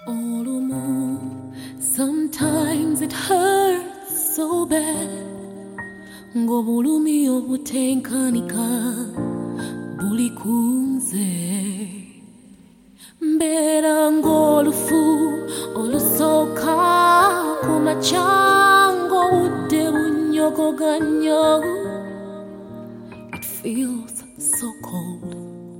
Olumu, sometimes it hurts so bad. Ngobulumi obutenkanika buli kunze. Mbera ng'olufu olusooka ku macyango budde bunyogoganya. It feels so cold.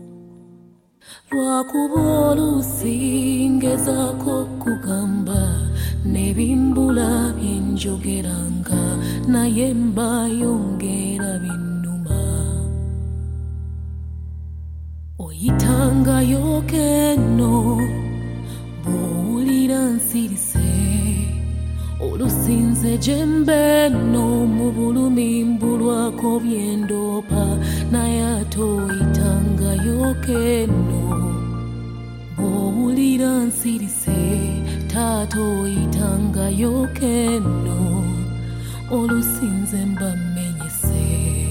Lwakuba oluusi ngezaako kugamba n'ebimbula byenjogeranga naye mbayongera binnuma. Oyitangayo kenno bw'owulira nsirise olusinze gye mbenno mu bulumi mbulwako byendoopa naye ate oyitangayo kenno bw'owulira nsirise taata oyitangayo kenno olusinze mba mmenyese.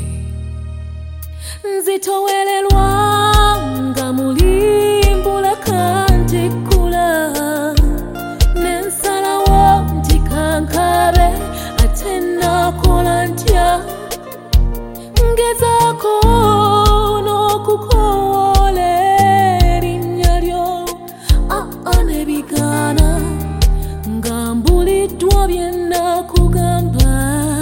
Nzitowererwa nga mulimbula kantikkula n'ensalawo nti kankabe ate naakola ntya ngezaako n'okukowoola erinnya lyo nebigaana nga mbuliddwa bye nakugamba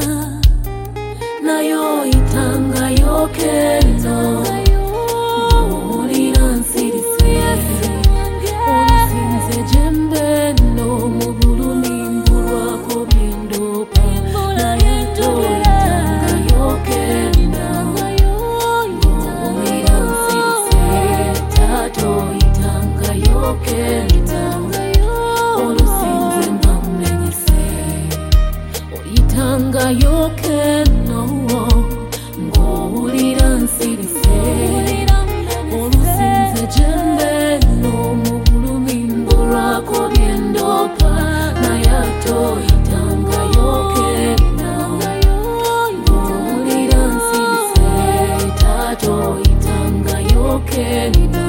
naye oyitangayo kenno owulira nsirise olusinze gye mbenno mu bulumi mbulwako byendoopa naye ate oyitangayo kenno owulira nsirise taata oyitangayo kenno olusinze mba mmenyese. Oyitangayo kenno ng'owulira nsirise olusinze gye mbenno mu bulumi mbulwako byendoopa naye ate oyitangayo kenno ng'owulira nsirise taata oyitangayo kenno